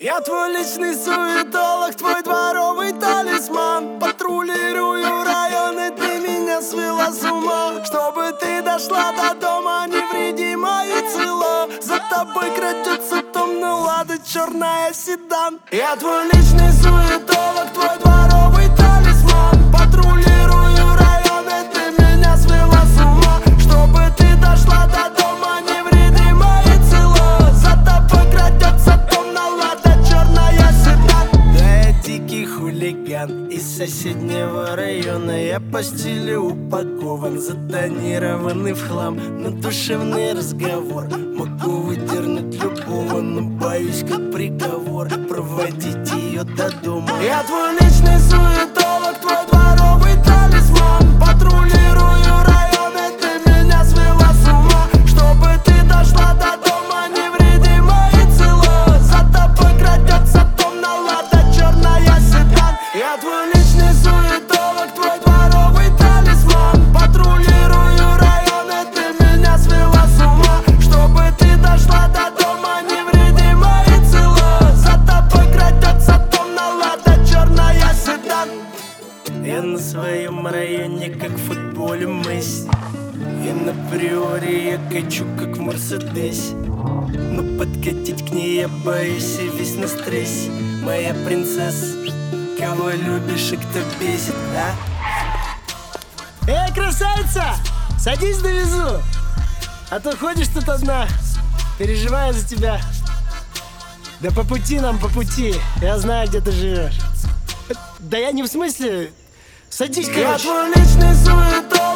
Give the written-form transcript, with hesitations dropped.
Я твой личный суетолог, твой дворовый талисман. Патрулирую районы, ты меня свела с ума. Чтобы ты дошла до дома невредима и цела. За тобой крадется томно лада, черная седан. Я твой личный суетолог, твой дворовый талисман. Патрулирую районы, ты меня свела с ума. Чтобы ты дошла до дома невредима и цела. За тобой крадется томно лада, черная седан. Да, я дикий хулиган из соседнего района. Я по стилю упакован, затонированный в хлам. Но душевный разговор могу выдернуть любого, но боюсь, как приговор, проводить ее до дома. Я твой личный суетолог, твой дворовый талисман. Патрулирую районы, ты меня свела с ума. Чтобы ты дошла до дома невредима и цела. За тобой крадется томно лада, черная седан. Я твой личный суетолог, твой дворовый талисман. Патрулирую районы, ты меня свела с ума. Чтобы ты дошла до дома невредима и цела. За тобой крадется томно лада, черная седан. Я на своем районе, как в футболе Месси. И на приоре я качу, как в Мерседесе. Но подкатить к ней я боюсь и весь на стрессе. Моя принцесса, кого любишь и кто бесит, а? Эй, красавица, садись, довезу. А то ходишь тут одна, переживаю за тебя. Да по пути нам, по пути. Я знаю, где ты живешь. Да я не в смысле. Садись, короче. Я твой личный суетолог.